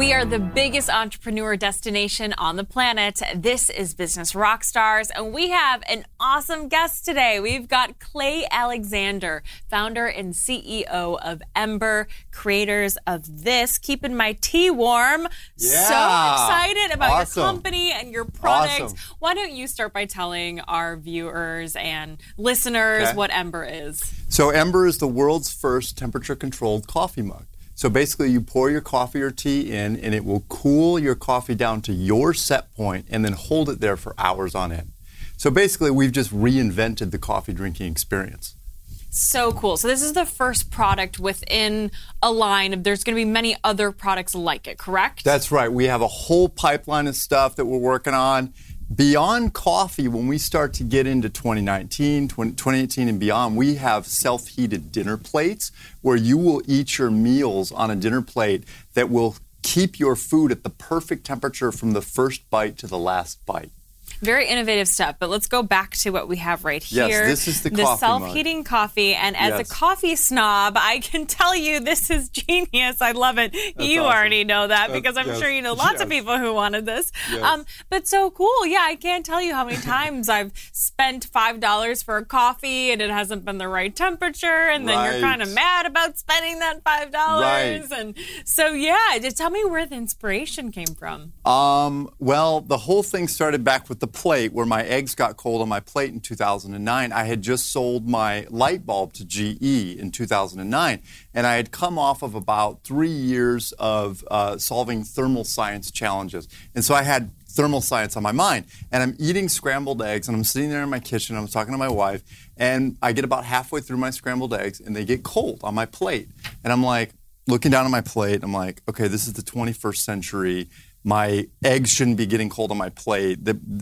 We are the biggest entrepreneur destination on the planet. This is Business Rockstars, and we have an awesome guest today. We've got Clay Alexander, founder and CEO of Ember, creators of this, Keeping My Tea Warm. Yeah. So excited about Awesome. your company and your products. Awesome. Why don't you start by telling our viewers and listeners what Ember is? So Ember is the world's first temperature-controlled coffee mug. So basically, you pour your coffee or tea in, and it will cool your coffee down to your set point and then hold it there for hours on end. So basically, we've just reinvented the coffee drinking experience. So cool. So this is the first product within a line of, there's going to be many other products like it, correct? That's right. We have a whole pipeline of stuff that we're working on. Beyond coffee, when we start to get into 2018 and beyond, we have self-heated dinner plates where you will eat your meals on a dinner plate that will keep your food at the perfect temperature from the first bite to the last bite. Very innovative stuff, but let's go back to what we have right here. Yes, this is the coffee self-heating coffee, and as a coffee snob, I can tell you this is genius. I love it. You awesome. already know that because I'm sure you know lots of people who wanted this. Yes. But so cool. Yeah, I can't tell you how many times I've spent $5 for a coffee and it hasn't been the right temperature, and then you're kind of mad about spending that $5. Right. And so, yeah, just tell me where the inspiration came from. Well, the whole thing started back with the plate where my eggs got cold on my plate in 2009. I had just sold my light bulb to GE in 2009, and I had come off of about 3 years of solving thermal science challenges. And so I had thermal science on my mind, and I'm eating scrambled eggs, and I'm sitting there in my kitchen, I'm talking to my wife, and I get about halfway through my scrambled eggs, and they get cold on my plate. And I'm like, looking down at my plate, I'm like, okay, this is the 21st century. My eggs shouldn't be getting cold on my plate.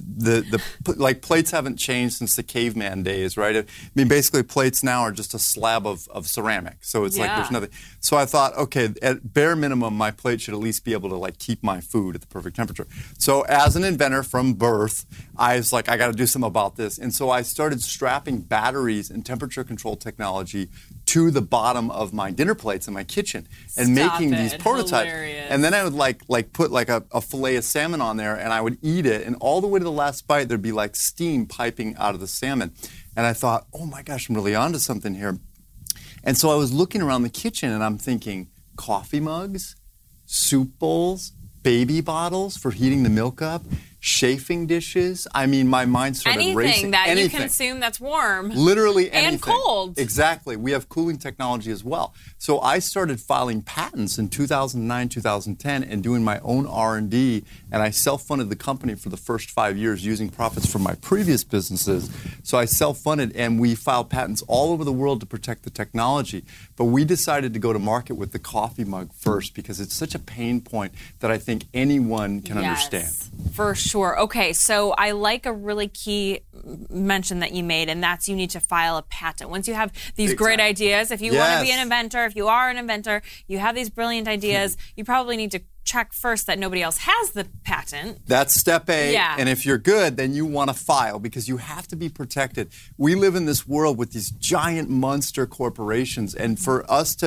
Like plates haven't changed since the caveman days, right? I mean, basically plates now are just a slab of ceramic. So it's like there's nothing. So I thought, okay, at bare minimum, my plate should at least be able to like keep my food at the perfect temperature. So as an inventor from birth, I was like, I got to do something about this. And so I started strapping batteries and temperature control technology to the bottom of my dinner plates in my kitchen and making these prototypes. Hilarious. And then I would like put like a fillet of salmon on there, and I would eat it, and all the way to the last bite there'd be like steam piping out of the salmon. And I thought, oh my gosh, I'm really onto something here. And so I was looking around the kitchen and I'm thinking, coffee mugs, soup bowls, baby bottles for heating the milk up, chafing dishes. I mean, my mind started racing. Anything you consume that's warm. Literally anything. And cold. Exactly. We have cooling technology as well. So I started filing patents in 2009, 2010 and doing my own R&D, and I self-funded the company for the first 5 years using profits from my previous businesses. So I self-funded, and we filed patents all over the world to protect the technology. But we decided to go to market with the coffee mug first because it's such a pain point that I think anyone can understand. For sure. Okay, so I like a really key mention that you made, and that's you need to file a patent. Once you have these great ideas, if you want to be an inventor, if you are an inventor, you have these brilliant ideas, you probably need to check first that nobody else has the patent. That's step A. Yeah. And if you're good, then you want to file because you have to be protected. We live in this world with these giant monster corporations, and for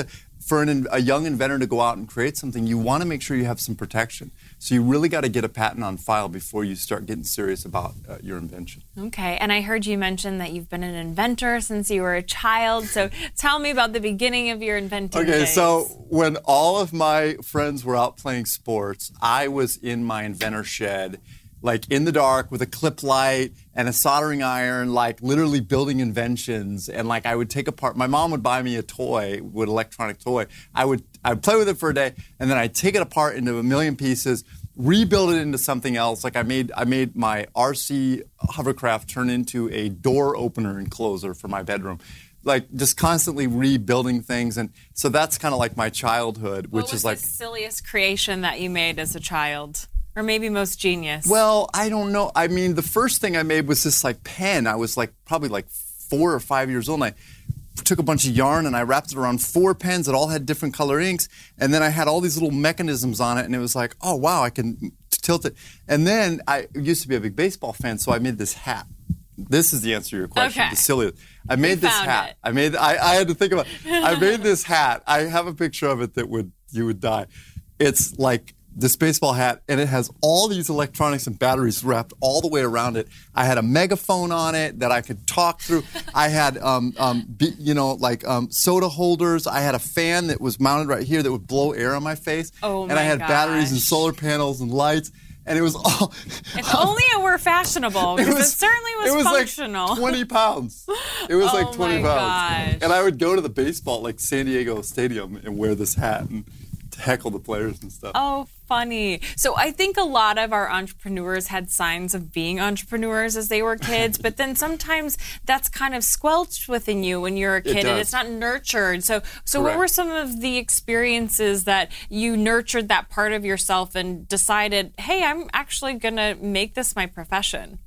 a young inventor to go out and create something, you want to make sure you have some protection. So you really got to get a patent on file before you start getting serious about your invention. Okay, and I heard you mention that you've been an inventor since you were a child. So tell me about the beginning of your inventing days. So when all of my friends were out playing sports, I was in my inventor shed, like in the dark with a clip light and a soldering iron, like literally building inventions. And like I would take apart, my mom would buy me a toy, an electronic toy. I'd play with it for a day, and then I'd take it apart into a million pieces, rebuild it into something else. Like I made my RC hovercraft turn into a door opener and closer for my bedroom. Like just constantly rebuilding things. And so that's kind of like my childhood, which is like... What was the silliest creation that you made as a child? Or maybe most genius? Well, I don't know. I mean, the first thing I made was this like pen. I was like probably like 4 or 5 years old, and I took a bunch of yarn and I wrapped it around 4 pens that all had different color inks, and then I had all these little mechanisms on it, and it was like, oh wow, I can tilt it. And then I used to be a big baseball fan, so I made this hat. This is the answer to your question. Okay. The silliest. I made this hat. It. I had to think about it. I made this hat. I have a picture of it that you would die. It's like this baseball hat, and it has all these electronics and batteries wrapped all the way around it. I had a megaphone on it that I could talk through. I had, soda holders. I had a fan that was mounted right here that would blow air on my face. Oh my And I had gosh. batteries and solar panels and lights. And it was all... If only it were fashionable, because it certainly was functional. Like 20 pounds. It was like 20 my pounds. gosh. And I would go to the baseball, like San Diego Stadium, and wear this hat and heckle the players and stuff. Oh, funny. So I think a lot of our entrepreneurs had signs of being entrepreneurs as they were kids, but then sometimes that's kind of squelched within you when you're a kid and it's not nurtured. So what were some of the experiences that you nurtured that part of yourself and decided, hey, I'm actually going to make this my profession?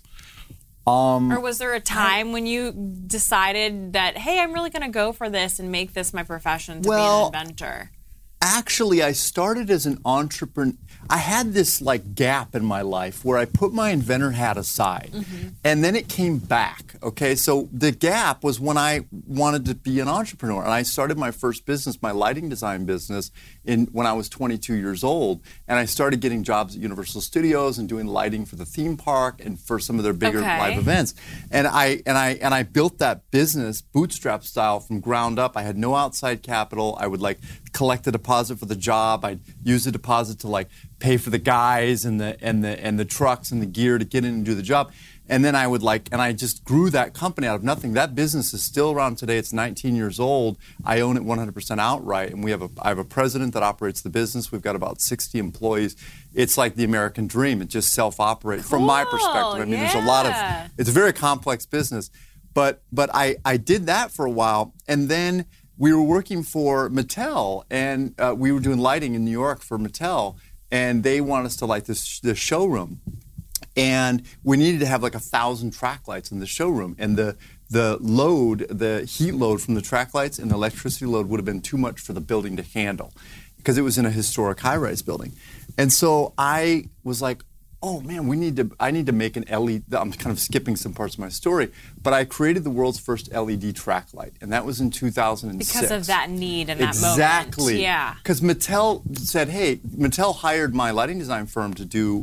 Or was there a time when you decided that, hey, I'm really going to go for this and make this my profession to be an inventor? Actually, I started as an entrepreneur. I had this like gap in my life where I put my inventor hat aside, and then it came back. Okay, so the gap was when I wanted to be an entrepreneur, and I started my first business, my lighting design business, when I was 22 years old, and I started getting jobs at Universal Studios and doing lighting for the theme park and for some of their bigger live events. And I built that business bootstrap style from ground up. I had no outside capital. I would collect a deposit for the job. I'd use the deposit to pay for the guys and the trucks and the gear to get in and do the job. And then I just grew that company out of nothing. That business is still around today. It's 19 years old. I own it 100% outright, and I have a president that operates the business. We've got about 60 employees. It's like the American dream. It just self-operates from my perspective. I mean, there's a lot of. It's a very complex business, but I did that for a while, and then we were working for Mattel, and we were doing lighting in New York for Mattel, and they wanted us to light this showroom. And we needed to have 1,000 track lights in the showroom. And the heat load from the track lights and the electricity load would have been too much for the building to handle because it was in a historic high-rise building. And so I was like, oh man, I need to make an LED. I'm kind of skipping some parts of my story, but I created the world's first LED track light, and that was in 2006. Because of that need and that moment. Exactly. Yeah. Because Mattel said, hey, Mattel hired my lighting design firm to do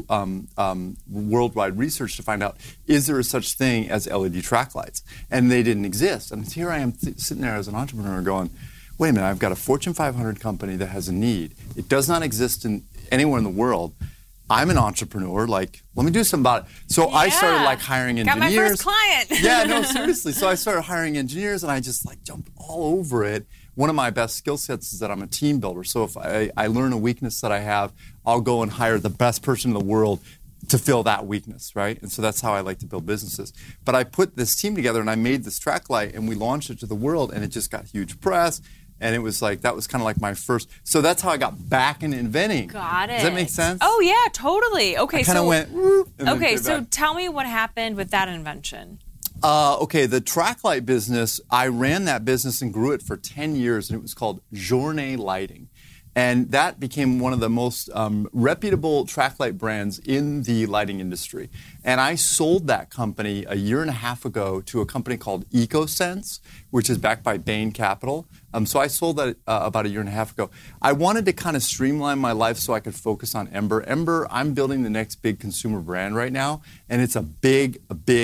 worldwide research to find out, is there a such thing as LED track lights? And they didn't exist. And here I am sitting there as an entrepreneur going, wait a minute, I've got a Fortune 500 company that has a need. It does not exist anywhere in the world. I'm an entrepreneur. Let me do something about it. So I started hiring engineers. Got my first client. Yeah, no, seriously. So I started hiring engineers, and I just jumped all over it. One of my best skill sets is that I'm a team builder. So if I learn a weakness that I have, I'll go and hire the best person in the world to fill that weakness, right? And so that's how I like to build businesses. But I put this team together, and I made this track light, and we launched it to the world, and it just got huge press. And it was that was kind of my first. So that's how I got back into inventing. Got it. Does that make sense? Oh yeah, totally. Okay, I kind of went. Okay, so tell me what happened with that invention. Okay, the track light business. I ran that business and grew it for 10 years, and it was called Journée Lighting. And that became one of the most reputable track light brands in the lighting industry. And I sold that company a year and a half ago to a company called EcoSense, which is backed by Bain Capital. So I sold that about a year and a half ago. I wanted to kind of streamline my life so I could focus on Ember. Ember, I'm building the next big consumer brand right now, and it's a big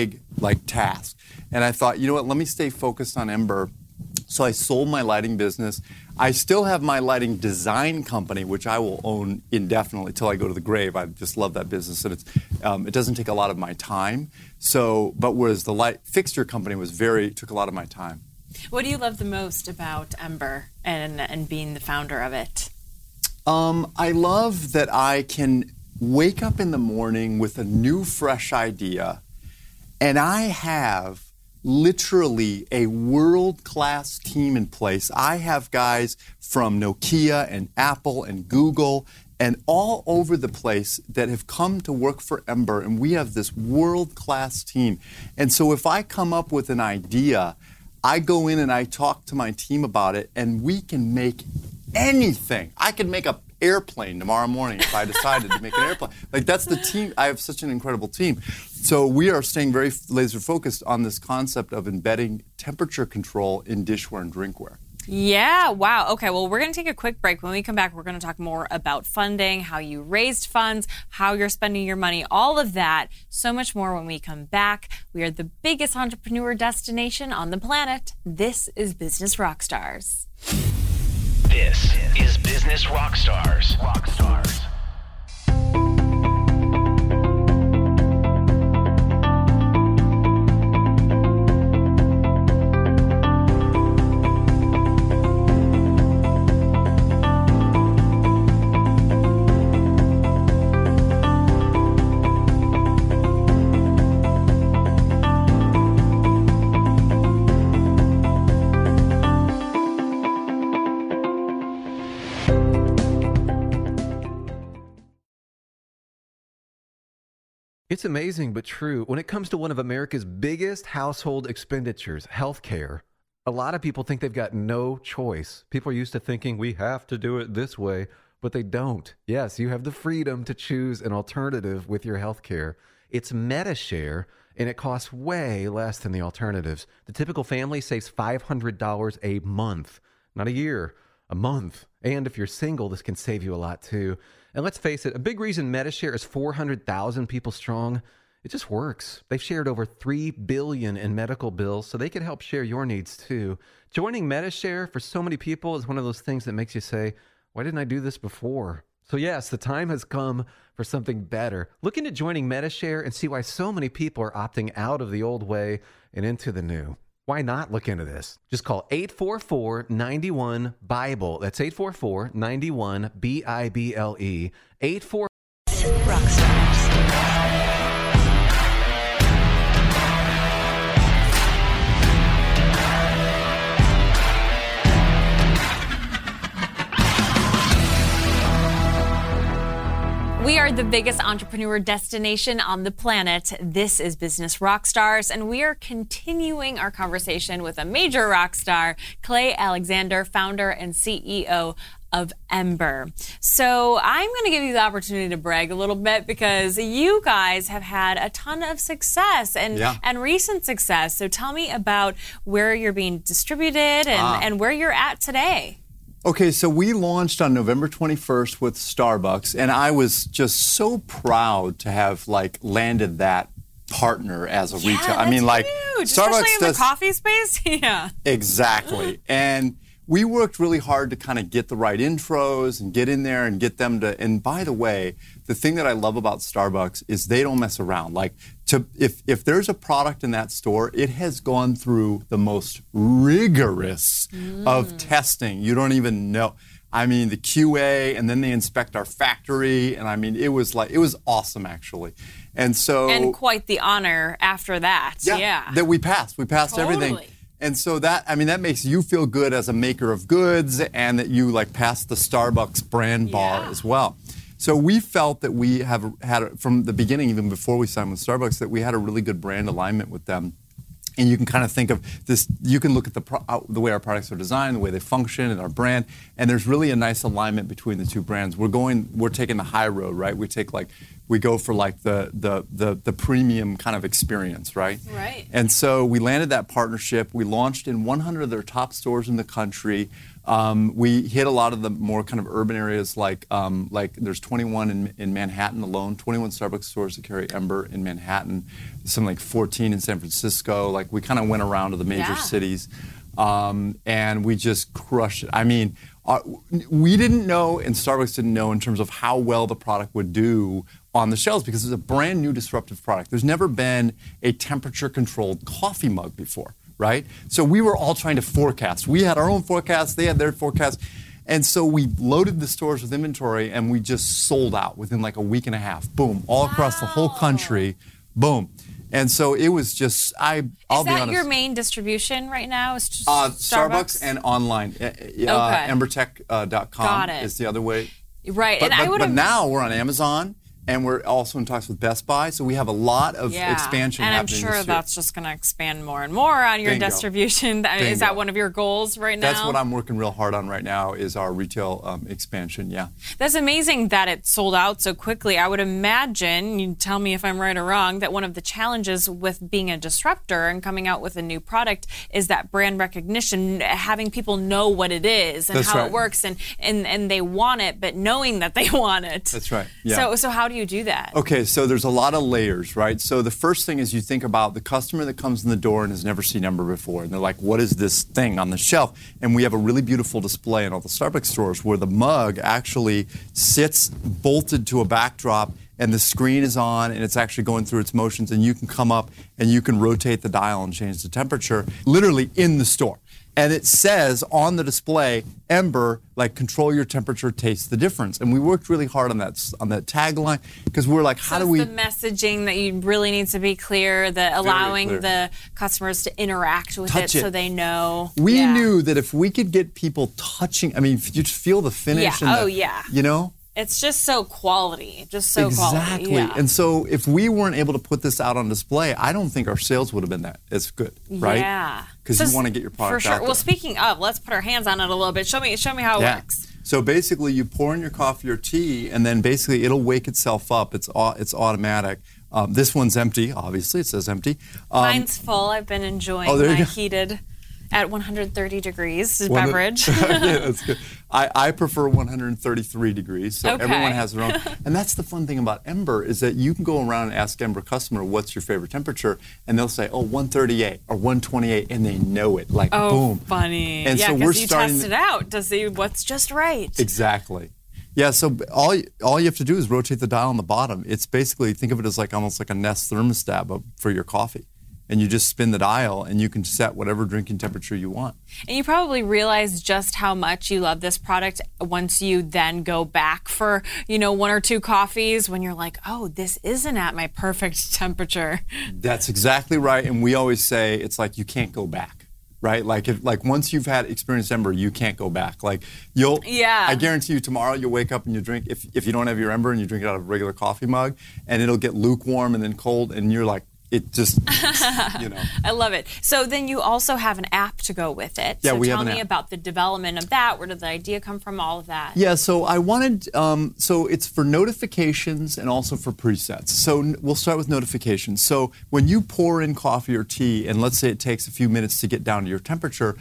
task. And I thought, you know what, let me stay focused on Ember. So I sold my lighting business. I still have my lighting design company, which I will own indefinitely till I go to the grave. I just love that business, and it doesn't take a lot of my time. But whereas the light fixture company took a lot of my time. What do you love the most about Ember and being the founder of it? I love that I can wake up in the morning with a new, fresh idea, and I have literally a world-class team in place. I have guys from Nokia and Apple and Google and all over the place that have come to work for Ember, and we have this world-class team. And so if I come up with an idea, I go in and I talk to my team about it, and we can make anything. I could make an airplane tomorrow morning if I decided to make an airplane. That's the team. I have such an incredible team. So we are staying very laser focused on this concept of embedding temperature control in dishware and drinkware. Yeah, wow. Okay, well, we're going to take a quick break. When we come back, we're going to talk more about funding, how you raised funds, how you're spending your money, all of that. So much more when we come back. We are the biggest entrepreneur destination on the planet. This is Business Rockstars. This is Business Rockstars. Rockstars. It's amazing but true. When it comes to one of America's biggest household expenditures, healthcare, a lot of people think they've got no choice. People are used to thinking we have to do it this way, but they don't. Yes, you have the freedom to choose an alternative with your healthcare. It's Medi-Share, and it costs way less than the alternatives. The typical family saves $500 a month, not a year, a month. And if you're single, this can save you a lot too. And let's face it, a big reason Medi-Share is 400,000 people strong, it just works. They've shared over $3 billion in medical bills, so they can help share your needs too. Joining Medi-Share for so many people is one of those things that makes you say, why didn't I do this before? So yes, the time has come for something better. Look into joining Medi-Share and see why so many people are opting out of the old way and into the new. Why not look into this? Just call 844-91-BIBLE. That's 844-91-BIBLE. 844 Rockstars. We are the biggest entrepreneur destination on the planet. This is Business Rockstars, and we are continuing our conversation with a major rock star, Clay Alexander, founder and CEO of Ember. So I'm going to give you the opportunity to brag a little bit because you guys have had a ton of success and recent success. So tell me about where you're being distributed and where you're at today. Okay, so we launched on November 21st with Starbucks, and I was just so proud to have landed that partner as a retailer. I mean, huge, especially in the coffee space. Yeah, exactly. And we worked really hard to kind of get the right intros and get in there and get them to. And by the way, the thing that I love about Starbucks is they don't mess around. If there's a product in that store, it has gone through the most rigorous of testing. You don't even know. I mean, the QA, and then they inspect our factory, and I mean, it was awesome actually. And quite the honor after that. Yeah. That we passed. We passed everything. And so that makes you feel good as a maker of goods, and that you passed the Starbucks brand bar as well. So we felt that we have had, from the beginning, even before we signed with Starbucks, that we had a really good brand alignment with them. And you can kind of think of this, you can look at the way our products are designed, the way they function, and our brand, and there's really a nice alignment between the two brands. We're taking the high road, right? We go for the premium kind of experience, right? Right. And so we landed that partnership. We launched in 100 of their top stores in the country. We hit a lot of the more kind of urban areas, like there's 21 in Manhattan alone, 21 Starbucks stores that carry Ember in Manhattan, something like 14 in San Francisco. We kind of went around to the major cities, and we just crushed it. I mean, we didn't know, and Starbucks didn't know in terms of how well the product would do on the shelves, because it's a brand new disruptive product. There's never been a temperature-controlled coffee mug before. Right? So we were all trying to forecast. We had our own forecast, they had their forecast. And so we loaded the stores with inventory, and we just sold out within a week and a half. Boom. All across the whole country. Boom. And so it was just, I'll be honest. Is that your main distribution right now? Is just Starbucks and online. Embertech.com Got it. is the other way. Right. But now we're on Amazon, and we're also in talks with Best Buy. So we have a lot of expansion and I'm happening sure this year. that's just going to expand more and more on your Bingo. distribution. Is that one of your goals right now? That's what I'm working real hard on right now is our retail expansion, yeah. That's amazing that it sold out so quickly. I would imagine, you tell me if I'm right or wrong, that one of the challenges with being a disruptor and coming out with a new product is that brand recognition, having people know what it is and That's how right. it works and they want it, but knowing that they want it. That's right, yeah. So how do you do that? Okay, so there's a lot of layers, right? So the first thing is you think about the customer that comes in the door and has never seen Ember before. And they're like, what is this thing on the shelf? And we have a really beautiful display in all the Starbucks stores where the mug actually sits bolted to a backdrop and the screen is on and it's actually going through its motions and you can come up and you can rotate the dial and change the temperature literally in the store. And it says on the display, Ember, like control your temperature, taste the difference. And we worked really hard on that tagline because we're like, how do we? The messaging that you really needs to be clear, allowing clear. the customers to interact with Touch it it. so they know. We knew that if we could get people touching, I mean, you just feel the finish. Yeah. And you know? It's just so quality, quality. Exactly. Yeah. And so if we weren't able to put this out on display, I don't think our sales would have been that as good, right? Yeah. Because you want to get your product for sure. out there. Well, speaking of, let's put our hands on it a little bit. Show me how it works. So basically, you pour in your coffee or tea, and then basically it'll wake itself up. It's automatic. This one's empty, obviously. It says empty. Mine's full. I've been enjoying there you my go. heated at 130 degrees beverage. Yeah, that's good. I prefer 133 degrees, so Okay. everyone has their own. And that's the fun thing about Ember is that you can go around and ask Ember customer, what's your favorite temperature? And they'll say, 138 or 128, and they know it, like boom. Funny. And yeah, so because we're you starting test it out to see what's just right. Exactly. Yeah, so all you have to do is rotate the dial on the bottom. It's basically, think of it as like almost like a Nest thermostat but for your coffee. And you just spin the dial and you can set whatever drinking temperature you want. And you probably realize just how much you love this product once you then go back for, one or two coffees when you're like, oh, this isn't at my perfect temperature. That's exactly right. And we always say it's like you can't go back. Right? Like once you've had experienced Ember, you can't go back. Like I guarantee you tomorrow you'll wake up and you drink, if you don't have your Ember and you drink it out of a regular coffee mug, and it'll get lukewarm and then cold and you're like, it just, I love it. So then you also have an app to go with it. Yeah, so we have tell an me app. about the development of that. Where did the idea come from? All of that. Yeah, so I wanted, so it's for notifications and also for presets. So we'll start with notifications. So when you pour in coffee or tea, and let's say it takes a few minutes to get down to your temperature,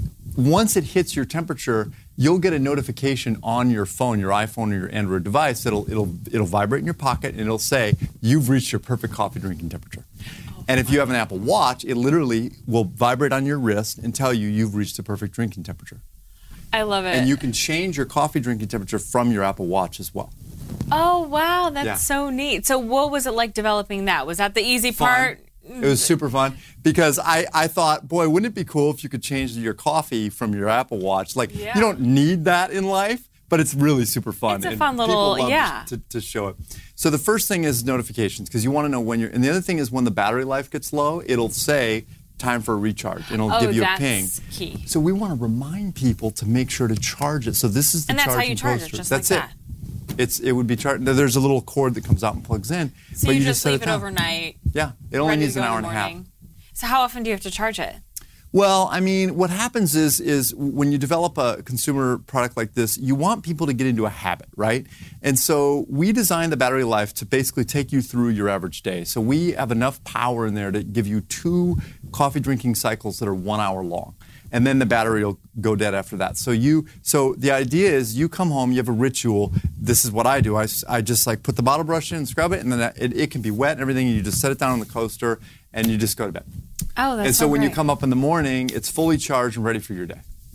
once it hits your temperature, you'll get a notification on your phone, your iPhone or your Android device. It'll vibrate in your pocket and it'll say, you've reached your perfect coffee drinking temperature. And if you have an Apple Watch, it literally will vibrate on your wrist and tell you you've reached the perfect drinking temperature. I love it. And you can change your coffee drinking temperature from your Apple Watch as well. Oh, wow. That's Yeah. so neat. So what was it like developing that? Was that the easy Fun. part? It was super fun because I thought, boy, wouldn't it be cool if you could change your coffee from your Apple Watch? Like, Yeah. you don't need that in life, but it's really super fun. It's a and fun little- people love yeah. to show it. So the first thing is notifications because you want to know when and the other thing is when the battery life gets low, it'll say time for a recharge and it'll give you a ping. That's key. So we want to remind people to make sure to charge it. So this is the And that's how charging you charge it, poster. just That's like it. It would be charged. There's a little cord that comes out and plugs in. So but you just just set leave it down. overnight. Yeah, it only ready to needs an go in hour the and a half. morning. So how often do you have to charge it? Well, I mean, what happens is when you develop a consumer product like this, you want people to get into a habit, right? And so we designed the battery life to basically take you through your average day. So we have enough power in there to give you 2 coffee drinking cycles that are 1 hour long. And then the battery will go dead after that. So the idea is you come home, you have a ritual. This is what I do. I just like put the bottle brush in, scrub it, and then it can be wet and everything. And you just set it down on the coaster and you just go to bed. Oh, that's And so when you great. come up in the morning, it's fully charged and ready for your day.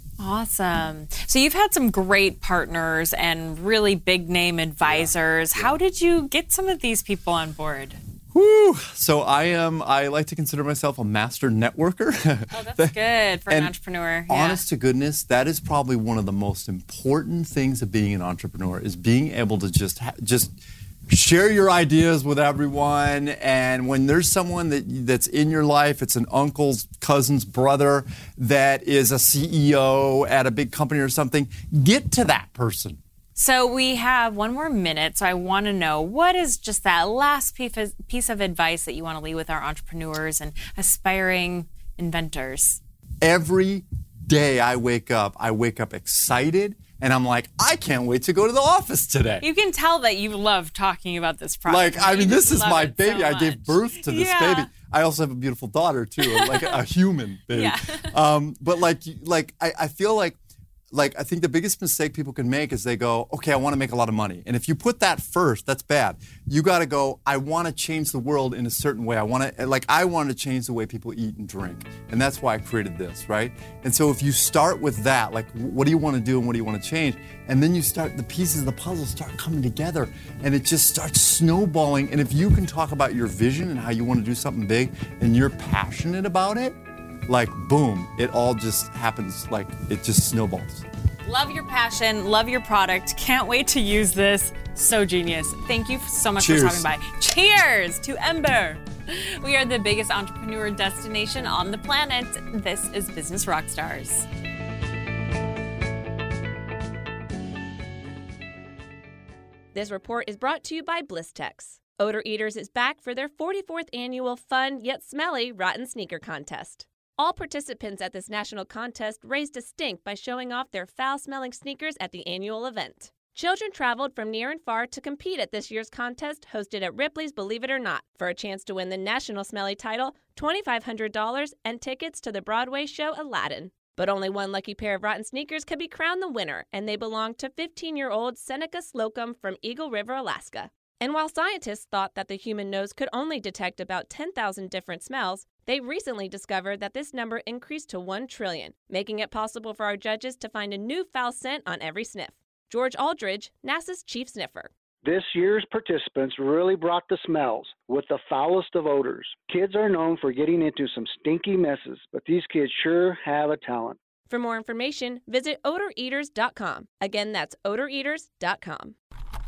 Awesome. So you've had some great partners and really big name advisors. How did you get some of these people on board? Whew. So I like to consider myself a master networker. Oh, that's good for an And entrepreneur. Yeah. Honest to goodness, that is probably one of the most important things of being an entrepreneur is being able to just share your ideas with everyone. And when there's someone that's in your life, it's an uncle's cousin's brother that is a CEO at a big company or something, get to that person. So we have one more minute, so I want to know, what is just that last piece of advice that you want to leave with our entrepreneurs and aspiring inventors? Every day I wake up excited, and I'm like, I can't wait to go to the office today. You can tell that you love talking about this product. This is my baby. I gave birth to this baby. I also have a beautiful daughter too, like a human baby. Yeah. But I feel like I think the biggest mistake people can make is they go, okay, I want to make a lot of money. And if you put that first, that's bad. You got to go, I want to change the world in a certain way. I want to change the way people eat and drink. And that's why I created this, right? And so if you start with that, like, what do you want to do and what do you want to change? And then the pieces of the puzzle start coming together and it just starts snowballing. And if you can talk about your vision and how you want to do something big and you're passionate about it, like, boom, it all just happens, like, it just snowballs. Love your passion, love your product. Can't wait to use this. So genius. Thank you so much for stopping by. Cheers to Ember. We are the biggest entrepreneur destination on the planet. This is Business Rockstars. This report is brought to you by Blistex. Odor Eaters is back for their 44th annual fun yet smelly Rotten Sneaker Contest. All participants at this national contest raised a stink by showing off their foul-smelling sneakers at the annual event. Children traveled from near and far to compete at this year's contest hosted at Ripley's Believe It or Not for a chance to win the national smelly title, $2,500, and tickets to the Broadway show Aladdin. But only one lucky pair of rotten sneakers could be crowned the winner, and they belonged to 15-year-old Seneca Slocum from Eagle River, Alaska. And while scientists thought that the human nose could only detect about 10,000 different smells, they recently discovered that this number increased to 1 trillion, making it possible for our judges to find a new foul scent on every sniff. George Aldridge, NASA's chief sniffer. This year's participants really brought the smells with the foulest of odors. Kids are known for getting into some stinky messes, but these kids sure have a talent. For more information, visit odoreaters.com. Again, that's odoreaters.com.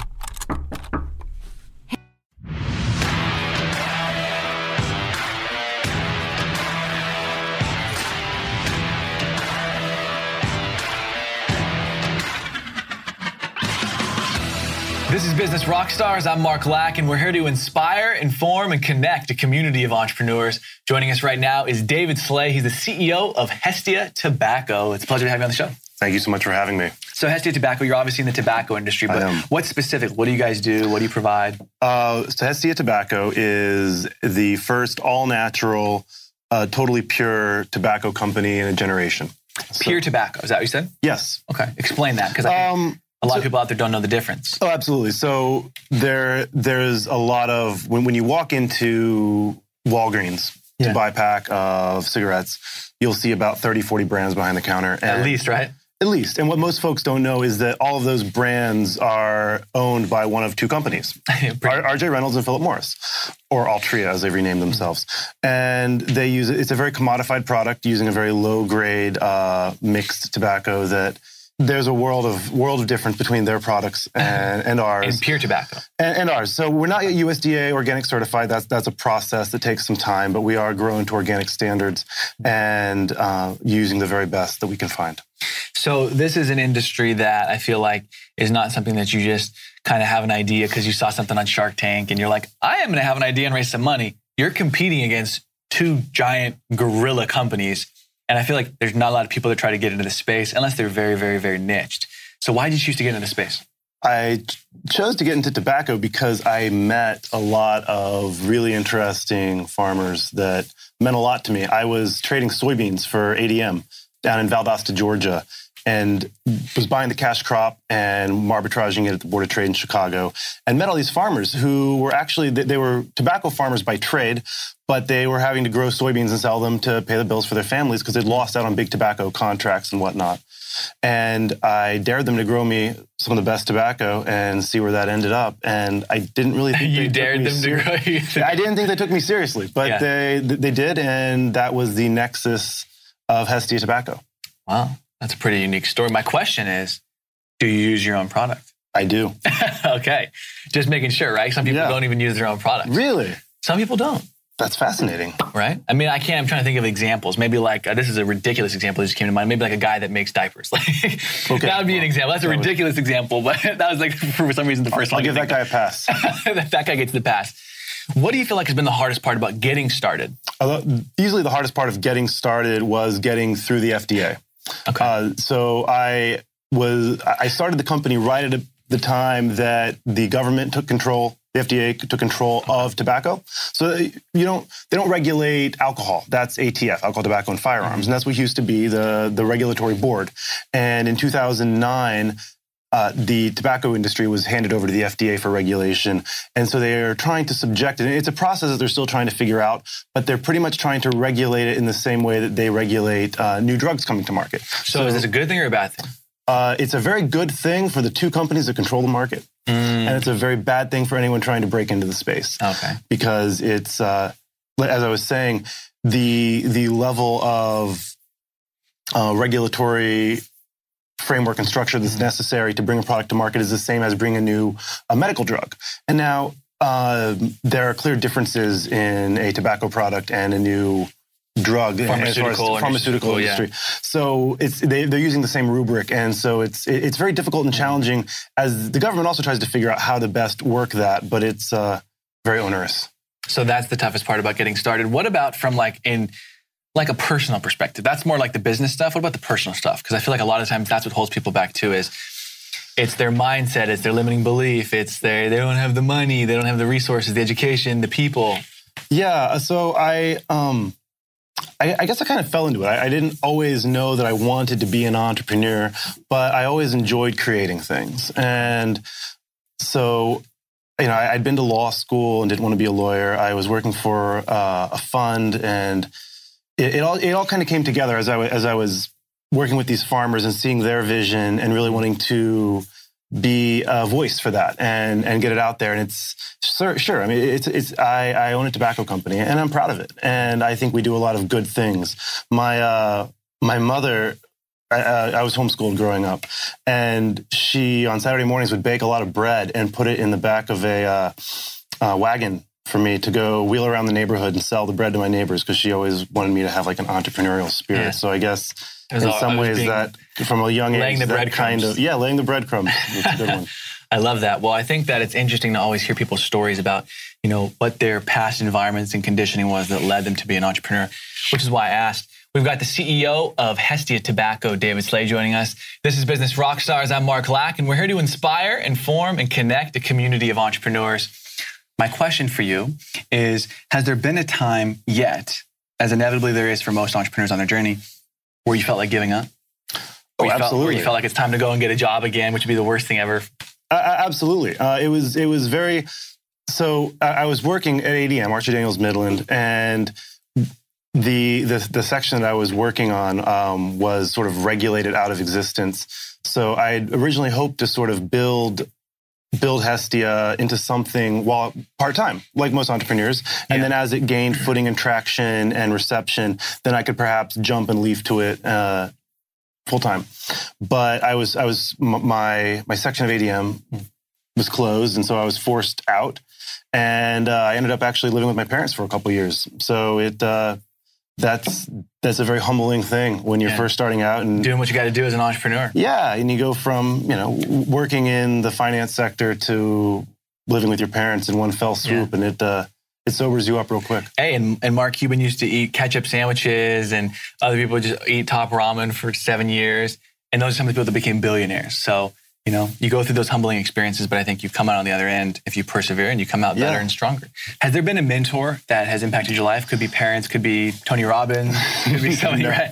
This is Business Rockstars. I'm Mark Lack, and we're here to inspire, inform, and connect a community of entrepreneurs. Joining us right now is David Slay. He's the CEO of Hestia Tobacco. It's a pleasure to have you on the show. Thank you so much for having me. So Hestia Tobacco, you're obviously in the tobacco industry, but what's specific? What do you guys do? What do you provide? So Hestia Tobacco is the first all-natural, totally pure tobacco company in a generation. Pure tobacco, is that what you said? Yes. Okay, explain that, because a lot of people out there don't know the difference. Oh, absolutely. So there's a lot of, when you walk into Walgreens to buy a pack of cigarettes, you'll see about 30, 40 brands behind the counter. At least, right? At least. And what most folks don't know is that all of those brands are owned by one of two companies, R.J. Reynolds and Philip Morris, or Altria as they've renamed themselves. And they use it's a very commodified product using a very low-grade mixed tobacco that there's a world of difference between their products and ours. And pure tobacco. And ours. So we're not yet USDA organic certified. That's a process that takes some time, but we are growing to organic standards and using the very best that we can find. So this is an industry that I feel like is not something that you just kind of have an idea because you saw something on Shark Tank and you're like, I am going to have an idea and raise some money. You're competing against two giant gorilla companies. And I feel like there's not a lot of people that try to get into the space unless they're very, very, very niched. So why did you choose to get into the space? I chose to get into tobacco because I met a lot of really interesting farmers that meant a lot to me. I was trading soybeans for ADM down in Valdosta, Georgia, and was buying the cash crop and arbitraging it at the Board of Trade in Chicago, and met all these farmers who were actually, they were tobacco farmers by trade, but they were having to grow soybeans and sell them to pay the bills for their families because they'd lost out on big tobacco contracts and whatnot. And I dared them to grow me some of the best tobacco and see where that ended up. And I didn't really think you dared them to grow you. I didn't think they took me seriously, but they did, and that was the nexus of Hestia Tobacco. Wow, that's a pretty unique story. My question is, do you use your own product? I do. Okay, just making sure, right? Some people don't even use their own product. Really? Some people don't. That's fascinating. Right? I mean, I'm trying to think of examples. Maybe like, this is a ridiculous example that just came to mind. Maybe like a guy that makes diapers. Like, that would be an example. That's a ridiculous example, but that was like, for some reason, the first one. I'll give that guy a pass. That guy gets the pass. What do you feel like has been the hardest part about getting started? Easily the hardest part of getting started was getting through the FDA. Okay. So I started the company right at the time that the government took control. The FDA took control of tobacco. So they don't regulate alcohol. That's ATF, alcohol, tobacco, and firearms. And that's what used to be the regulatory board. And in 2009, the tobacco industry was handed over to the FDA for regulation. And so they're trying to subject it. It's a process that they're still trying to figure out, but they're pretty much trying to regulate it in the same way that they regulate new drugs coming to market. So is this a good thing or a bad thing? It's a very good thing for the two companies that control the market. And it's a very bad thing for anyone trying to break into the space. Okay. Because it's, as I was saying, the level of regulatory framework and structure that's necessary to bring a product to market is the same as bringing a medical drug. And now there are clear differences in a tobacco product and a new drug, pharmaceutical industry. So they're using the same rubric, and so it's very difficult and challenging as the government also tries to figure out how to best work that, but it's very onerous. So that's the toughest part about getting started. What about from like a personal perspective? That's more like the business stuff. What about the personal stuff? Because I feel like a lot of times that's what holds people back too. It's their mindset, it's their limiting belief, it's they don't have the money, they don't have the resources, the education, the people. Yeah. So I guess I kind of fell into it. I didn't always know that I wanted to be an entrepreneur, but I always enjoyed creating things. And so, I'd been to law school and didn't want to be a lawyer. I was working for a fund, and it all kind of came together as I was working with these farmers and seeing their vision and really wanting to be a voice for that and get it out there. And it's sure. I mean, I own a tobacco company and I'm proud of it. And I think we do a lot of good things. My mother, I was homeschooled growing up, and she on Saturday mornings would bake a lot of bread and put it in the back of a wagon for me to go wheel around the neighborhood and sell the bread to my neighbors, because she always wanted me to have like an entrepreneurial spirit. Yeah. So I guess in some ways that from a young age, laying the breadcrumbs. Laying the breadcrumbs. That's a good one. I love that. Well, I think that it's interesting to always hear people's stories about, what their past environments and conditioning was that led them to be an entrepreneur, which is why I asked. We've got the CEO of Hestia Tobacco, David Slay, joining us. This is Business Rockstars. I'm Mark Lack, and we're here to inspire, inform, and connect a community of entrepreneurs. My question for you is, has there been a time yet, as inevitably there is for most entrepreneurs on their journey, where you felt like giving up? Absolutely. Where you felt like it's time to go and get a job again, which would be the worst thing ever? Absolutely. It was very... So I was working at ADM, Archer Daniels Midland, and the section that I was working on was sort of regulated out of existence. So I had originally hoped to sort of build Hestia into something part-time, like most entrepreneurs. And then as it gained footing and traction and reception, then I could perhaps jump and leave to it full-time. But my section of ADM was closed, and so I was forced out. And I ended up actually living with my parents for a couple of years. So that's a very humbling thing when you're first starting out and doing what you got to do as an entrepreneur. Yeah, and you go from working in the finance sector to living with your parents in one fell swoop, and it sobers you up real quick. Hey, and Mark Cuban used to eat ketchup sandwiches, and other people just eat top ramen for 7 years, and those are some of the people that became billionaires. So you go through those humbling experiences, but I think you come out on the other end if you persevere, and you come out better and stronger. Has there been a mentor that has impacted your life? Could be parents, could be Tony Robbins, could be somebody, right?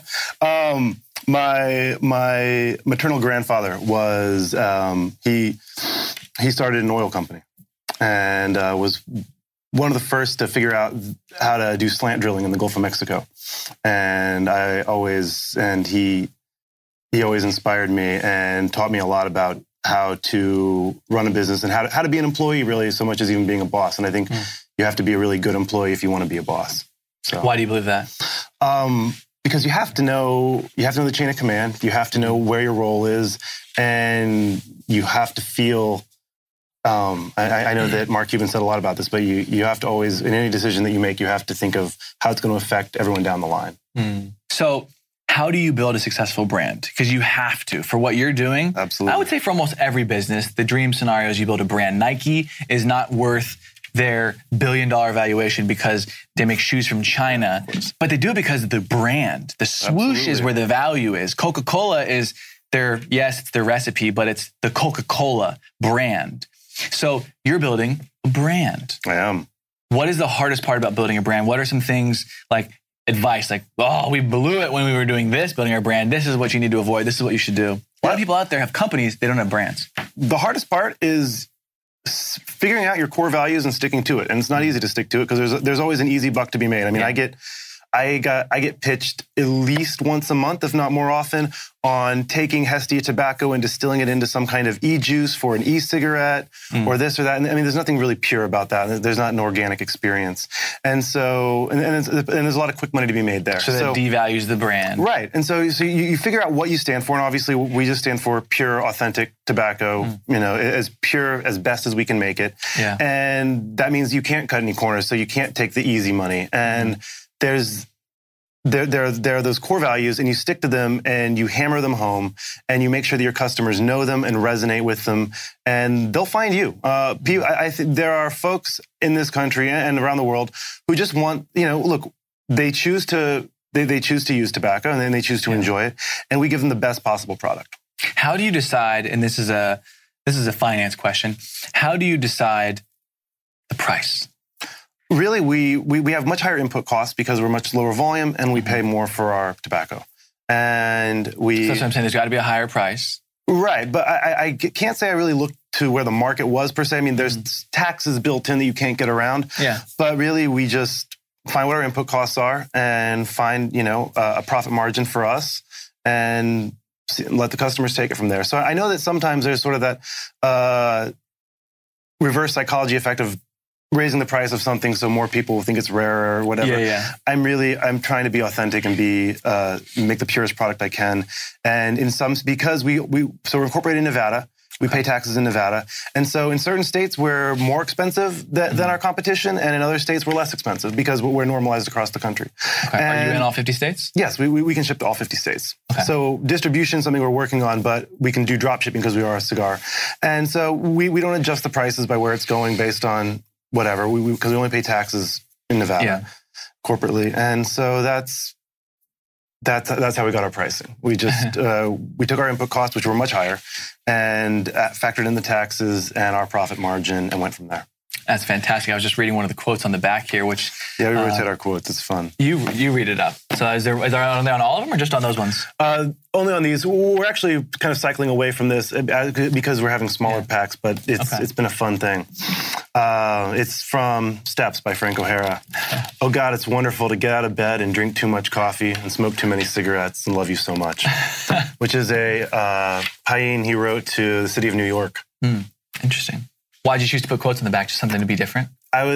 My maternal grandfather was, he started an oil company and was one of the first to figure out how to do slant drilling in the Gulf of Mexico. And he always inspired me and taught me a lot about how to run a business and how to be an employee, really, so much as even being a boss. And I think you have to be a really good employee if you want to be a boss. So why do you believe that? Because you have to know the chain of command. You have to know where your role is, and you have to feel I know that Mark Cuban said a lot about this, but you have to always, in any decision that you make, you have to think of how it's going to affect everyone down the line. So how do you build a successful brand? Because you have to. For what you're doing, Absolutely. I would say for almost every business, the dream scenario is you build a brand. Nike is not worth their billion-dollar valuation because they make shoes from China, but they do it because of the brand. The swoosh Absolutely. is where the value is. Coca-Cola is it's their recipe, but it's the Coca-Cola brand. So you're building a brand. I am. What is the hardest part about building a brand? What are some things like advice, like, oh, we blew it when we were doing this, building our brand. This is what you need to avoid. This is what you should do. A lot of people out there have companies, they don't have brands. The hardest part is figuring out your core values and sticking to it. And it's not easy to stick to it because there's always an easy buck to be made. I mean, I get pitched at least once a month, if not more often, on taking Hestia tobacco and distilling it into some kind of e-juice for an e-cigarette or this or that. And I mean, there's nothing really pure about that. There's not an organic experience. And so, and there's a lot of quick money to be made there. So that devalues the brand. Right. And so you figure out what you stand for. And obviously we just stand for pure, authentic tobacco, as pure, as best as we can make it. Yeah. And that means you can't cut any corners. So you can't take the easy money. And there are those core values, and you stick to them and you hammer them home and you make sure that your customers know them and resonate with them, and they'll find you. I think there are folks in this country and around the world who just want, look, they choose to use tobacco and then they choose to enjoy it, and we give them the best possible product. How do you decide, and this is a finance question, how do you decide the price? Really, we have much higher input costs because we're much lower volume and we pay more for our tobacco. And So that's what I'm saying. There's got to be a higher price. Right, but I can't say I really look to where the market was per se. I mean, there's taxes built in that you can't get around. Yeah. But really, we just find what our input costs are and find, a profit margin for us and let the customers take it from there. So I know that sometimes there's sort of that reverse psychology effect of raising the price of something so more people will think it's rare or whatever. Yeah. I'm trying to be authentic and make the purest product I can. And because we're incorporated in Nevada, we pay taxes in Nevada. And so in certain states, we're more expensive than our competition. And in other states, we're less expensive because we're normalized across the country. Okay. Are you in all 50 states? Yes, we can ship to all 50 states. Okay. So distribution is something we're working on, but we can do drop shipping because we are a cigar. And so we don't adjust the prices by where it's going based on whatever, because we only pay taxes in Nevada corporately. And so that's how we got our pricing. We just, we took our input costs, which were much higher, and factored in the taxes and our profit margin and went from there. That's fantastic. I was just reading one of the quotes on the back here, which... Yeah, we rotate our quotes. It's fun. You read it up. So are they on all of them or just on those ones? Only on these. We're actually kind of cycling away from this because we're having smaller packs, but it's been a fun thing. It's from Steps by Frank O'Hara. Oh God, it's wonderful to get out of bed and drink too much coffee and smoke too many cigarettes and love you so much. Which is a paean he wrote to the city of New York. Interesting. Why'd you choose to put quotes on the back? Just something to be different? I'm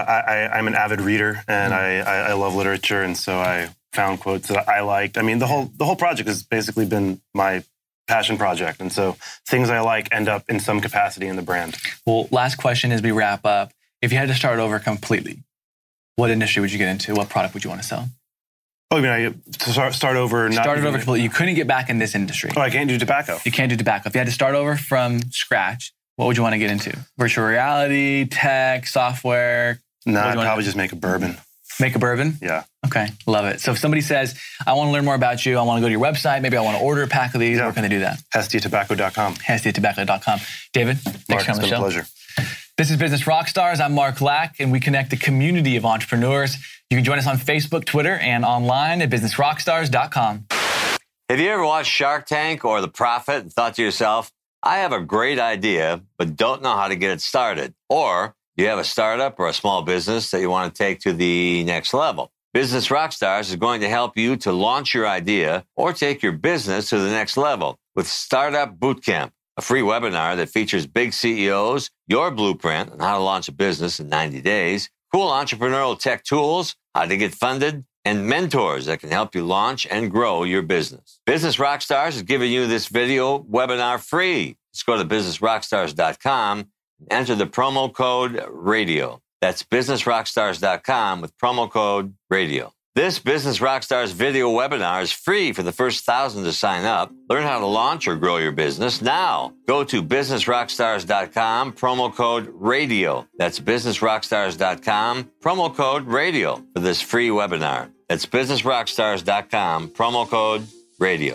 an avid reader and I love literature, and so I found quotes that I liked. I mean, the whole project has basically been my passion project, and so things I like end up in some capacity in the brand. Well, last question as we wrap up. If you had to start over completely, what industry would you get into? What product would you want to sell? Oh, you mean to start over? Started over completely. You couldn't get back in this industry. Oh, I can't do tobacco. You can't do tobacco. If you had to start over from scratch, what would you want to get into? Virtual reality, tech, software? No, I'd probably just make a bourbon. Make a bourbon? Yeah. Okay, love it. So if somebody says, I want to learn more about you, I want to go to your website, maybe I want to order a pack of these, where can they do that? HestiaTobacco.com. HestiaTobacco.com. David, thanks for coming on the show. It's been a pleasure. This is Business Rockstars. I'm Mark Lack, and we connect the community of entrepreneurs. You can join us on Facebook, Twitter, and online at businessrockstars.com. Have you ever watched Shark Tank or The Profit and thought to yourself, I have a great idea, but don't know how to get it started? Or you have a startup or a small business that you want to take to the next level? Business Rockstars is going to help you to launch your idea or take your business to the next level with Startup Bootcamp, a free webinar that features big CEOs, your blueprint on how to launch a business in 90 days, cool entrepreneurial tech tools, how to get funded, and mentors that can help you launch and grow your business. Business Rockstars is giving you this video webinar free. Just go to businessrockstars.com Enter the promo code RADIO. That's businessrockstars.com with promo code RADIO. This Business Rockstars video webinar is free for the first 1,000 to sign up. Learn how to launch or grow your business now. Go to businessrockstars.com, promo code RADIO. That's businessrockstars.com, promo code RADIO for this free webinar. That's businessrockstars.com, promo code RADIO.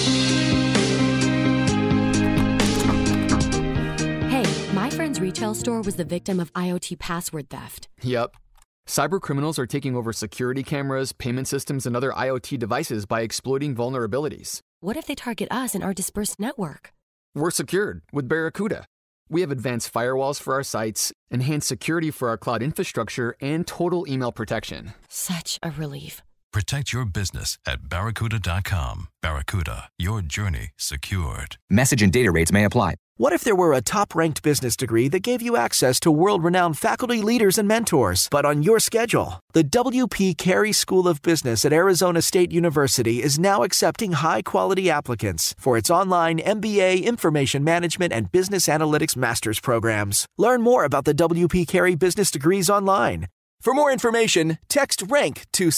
Hey, my friend's retail store was the victim of IoT password theft. Yep. Cyber criminals are taking over security cameras, payment systems, and other IoT devices by exploiting vulnerabilities. What if they target us and our dispersed network? We're secured with Barracuda. We have advanced firewalls for our sites, enhanced security for our cloud infrastructure, and total email protection. Such a relief. Protect your business at Barracuda.com. Barracuda, your journey secured. Message and data rates may apply. What if there were a top-ranked business degree that gave you access to world-renowned faculty, leaders, and mentors, but on your schedule? The W.P. Carey School of Business at Arizona State University is now accepting high-quality applicants for its online MBA, Information Management, and Business Analytics Master's programs. Learn more about the W.P. Carey business degrees online. For more information, text RANK to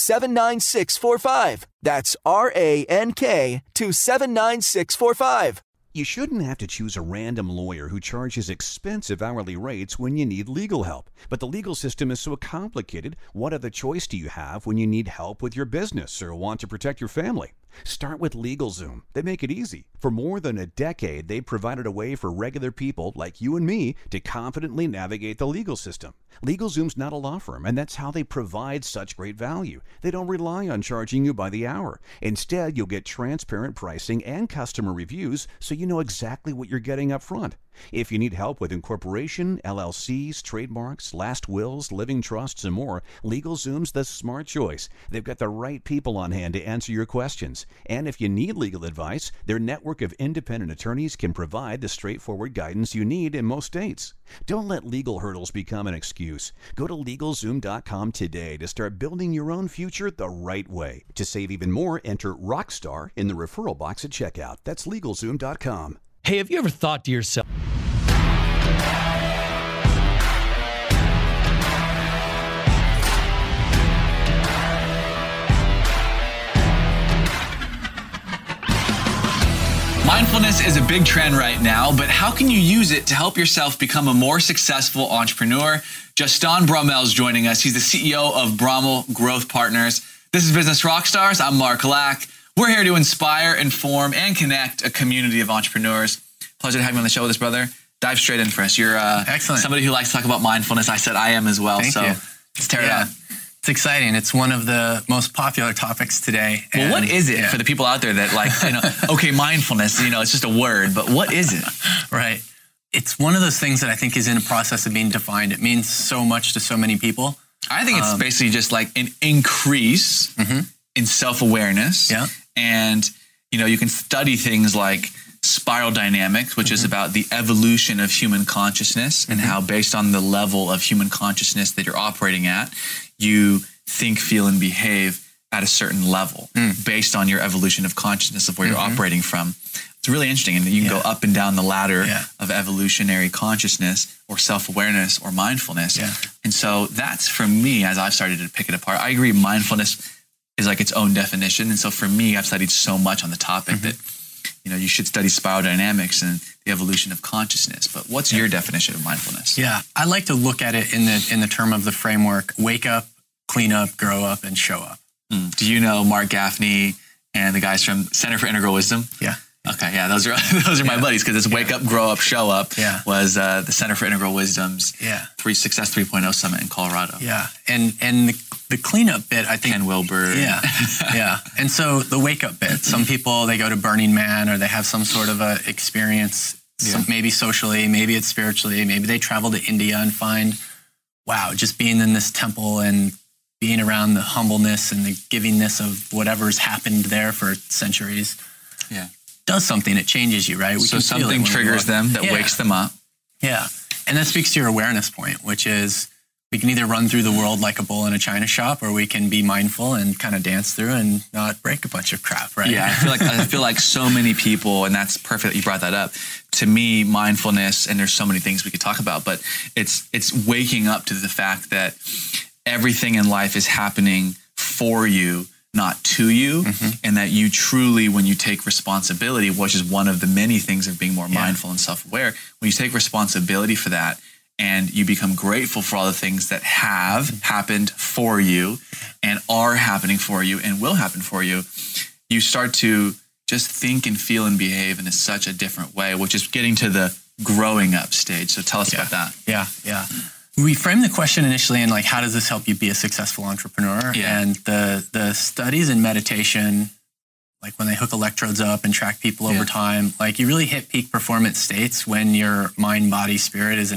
79645. That's RANK to 79645. You shouldn't have to choose a random lawyer who charges expensive hourly rates when you need legal help. But the legal system is so complicated, what other choice do you have when you need help with your business or want to protect your family? Start with LegalZoom. They make it easy. For more than a decade, they've provided a way for regular people like you and me to confidently navigate the legal system. LegalZoom's not a law firm, and that's how they provide such great value. They don't rely on charging you by the hour. Instead, you'll get transparent pricing and customer reviews so you know exactly what you're getting up front. If you need help with incorporation, LLCs, trademarks, last wills, living trusts, and more, LegalZoom's the smart choice. They've got the right people on hand to answer your questions. And if you need legal advice, their network of independent attorneys can provide the straightforward guidance you need in most states. Don't let legal hurdles become an excuse. Go to LegalZoom.com today to start building your own future the right way. To save even more, enter Rockstar in the referral box at checkout. That's LegalZoom.com. Hey, have you ever thought to yourself, mindfulness is a big trend right now, but how can you use it to help yourself become a more successful entrepreneur? Justin Brommel is joining us. He's the CEO of Brommel Growth Partners. This is Business Rockstars. I'm Mark Lack. We're here to inspire, inform, and connect a community of entrepreneurs. Pleasure to have you on the show with us, brother. Dive straight in for us. You're excellent. Somebody who likes to talk about mindfulness. I said I am as well. Thank you. Let's tear it up. It's exciting. It's one of the most popular topics today. Well, what is it for the people out there that okay, mindfulness, it's just a word, but what is it? Right. It's one of those things that I think is in a process of being defined. It means so much to so many people. I think it's basically just like an increase in self-awareness. Yeah. And, you can study things like spiral dynamics, which is about the evolution of human consciousness and how based on the level of human consciousness that you're operating at, you think, feel, and behave at a certain level based on your evolution of consciousness of where you're operating from. It's really interesting. And you can go up and down the ladder of evolutionary consciousness or self-awareness or mindfulness. Yeah. And so that's, for me, as I've started to pick it apart, I agree mindfulness is like its own definition. And so for me, I've studied so much on the topic that, you should study spiral dynamics and the evolution of consciousness. But what's your definition of mindfulness? Yeah, I like to look at it in the term of the framework: wake up, clean up, grow up, and show up. Do you know Mark Gaffney and the guys from Center for Integral Wisdom? Yeah. Okay, yeah, those are my buddies, because it's Wake Up, Grow Up, Show Up was the Center for Integral Wisdom's Success 3.0 Summit in Colorado. Yeah, and the cleanup bit, I think. Ken Wilber. Yeah, yeah. And so the wake up bit, some people, they go to Burning Man or they have some sort of a experience, maybe socially, maybe it's spiritually, maybe they travel to India and find, wow, just being in this temple and being around the humbleness and the givingness of whatever's happened there for centuries. Yeah. Does something, it changes you, right? So something triggers them that wakes them up. Yeah. And that speaks to your awareness point, which is we can either run through the world like a bull in a china shop, or we can be mindful and kind of dance through and not break a bunch of crap, right? Yeah, I feel like so many people, and that's perfect that you brought that up. To me, mindfulness, and there's so many things we could talk about, but it's waking up to the fact that everything in life is happening for you, not to you, and that you truly, when you take responsibility, which is one of the many things of being more mindful and self-aware, when you take responsibility for that, and you become grateful for all the things that have happened for you and are happening for you and will happen for you, you start to just think and feel and behave in such a different way, which is getting to the growing up stage. So tell us about that. Yeah. We framed the question initially in like, how does this help you be a successful entrepreneur? Yeah. And the studies in meditation, like when they hook electrodes up and track people over time, like you really hit peak performance states when your mind, body, spirit is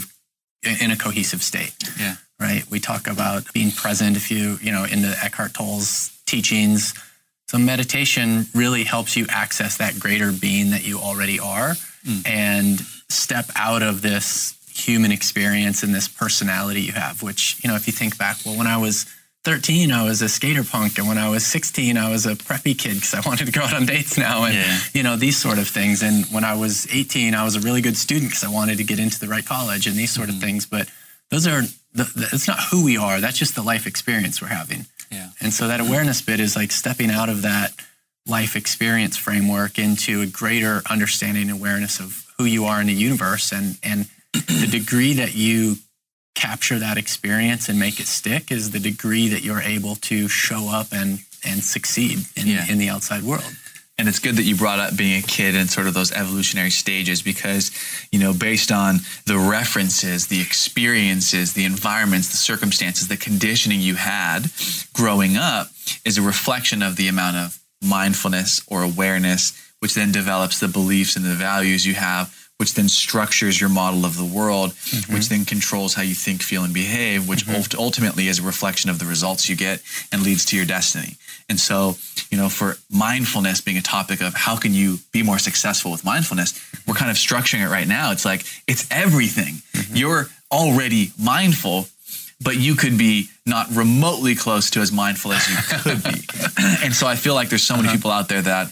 in a cohesive state. Yeah. Right. We talk about being present if in the Eckhart Tolle's teachings. So meditation really helps you access that greater being that you already are and step out of this human experience and this personality you have, which, if you think back, well, when I was 13, I was a skater punk. And when I was 16, I was a preppy kid because I wanted to go out on dates now and, these sort of things. And when I was 18, I was a really good student because I wanted to get into the right college and these sort of things. But those are, it's not who we are. That's just the life experience we're having. Yeah. And so that awareness bit is like stepping out of that life experience framework into a greater understanding and awareness of who you are in the universe and the degree that you capture that experience and make it stick is the degree that you're able to show up and succeed in the outside world. And it's good that you brought up being a kid and sort of those evolutionary stages because, based on the references, the experiences, the environments, the circumstances, the conditioning you had growing up is a reflection of the amount of mindfulness or awareness, which then develops the beliefs and the values you have, which then structures your model of the world, which then controls how you think, feel, and behave, which ultimately is a reflection of the results you get and leads to your destiny. And so, for mindfulness being a topic of how can you be more successful with mindfulness, we're kind of structuring it right now. It's like, it's everything. You're already mindful, but you could be not remotely close to as mindful as you could be. And so I feel like there's so many people out there that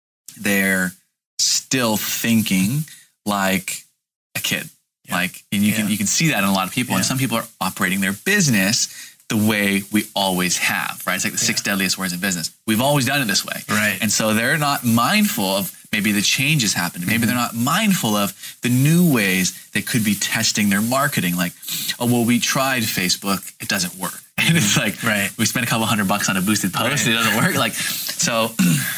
they're still thinking like a kid. And you can see that in a lot of people. And some people are operating their business the way we always have, right? It's like the 6 deadliest words in business. We've always done it this way. Right. And so they're not mindful of maybe the changes happening. Maybe they're not mindful of the new ways they could be testing their marketing. Like, we tried Facebook. It doesn't work. And it's like, we spent a couple $100 on a boosted post. It doesn't work. So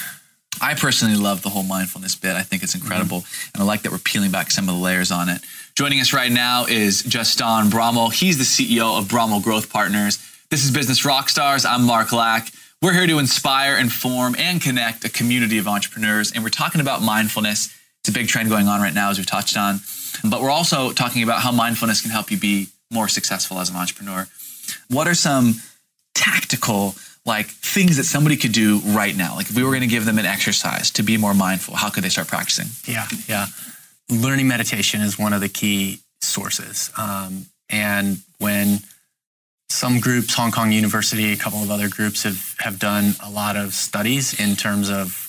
I personally love the whole mindfulness bit. I think it's incredible. And I like that we're peeling back some of the layers on it. Joining us right now is Justin Brommel. He's the CEO of Brommel Growth Partners. This is Business Rockstars. I'm Mark Lack. We're here to inspire, inform, and connect a community of entrepreneurs. And we're talking about mindfulness. It's a big trend going on right now, as we've touched on. But we're also talking about how mindfulness can help you be more successful as an entrepreneur. What are some tactical things that somebody could do right now? Like if we were going to give them an exercise to be more mindful, how could they start practicing? Yeah. Learning meditation is one of the key sources. And when some groups, Hong Kong University, a couple of other groups have done a lot of studies in terms of,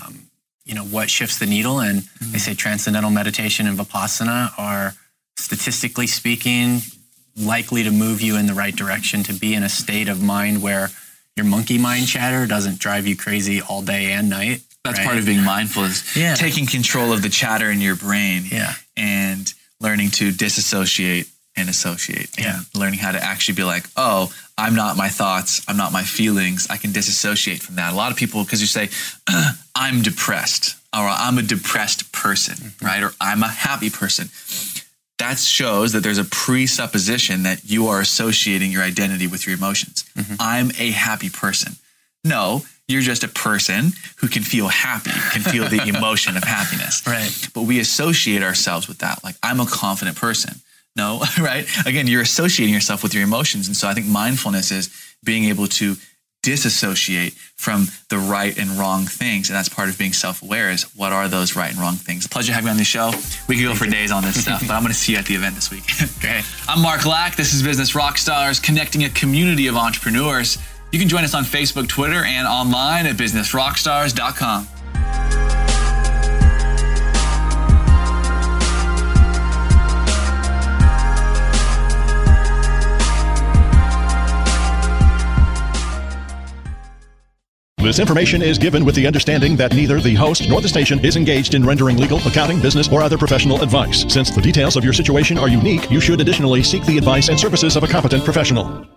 what shifts the needle. And they say transcendental meditation and Vipassana are statistically speaking likely to move you in the right direction to be in a state of mind where your monkey mind chatter doesn't drive you crazy all day and night. That's part of being mindful is taking control of the chatter in your brain and learning to disassociate and associate. And learning how to actually be like, I'm not my thoughts. I'm not my feelings. I can disassociate from that. A lot of people, because you say, I'm depressed or I'm a depressed person, right? Or I'm a happy person. That shows that there's a presupposition that you are associating your identity with your emotions. I'm a happy person. No, you're just a person who can feel happy, can feel the emotion of happiness. Right. But we associate ourselves with that. Like, I'm a confident person. No, right? Again, you're associating yourself with your emotions. And so I think mindfulness is being able to disassociate from the right and wrong things. And that's part of being self-aware, is what are those right and wrong things. A pleasure having you on the show. We could go for days on this stuff, but I'm going to see you at the event this week. Okay. I'm Mark Lack. This is Business Rockstars, connecting a community of entrepreneurs. You can join us on Facebook, Twitter, and online at businessrockstars.com. This information is given with the understanding that neither the host nor the station is engaged in rendering legal, accounting, business, or other professional advice. Since the details of your situation are unique, you should additionally seek the advice and services of a competent professional.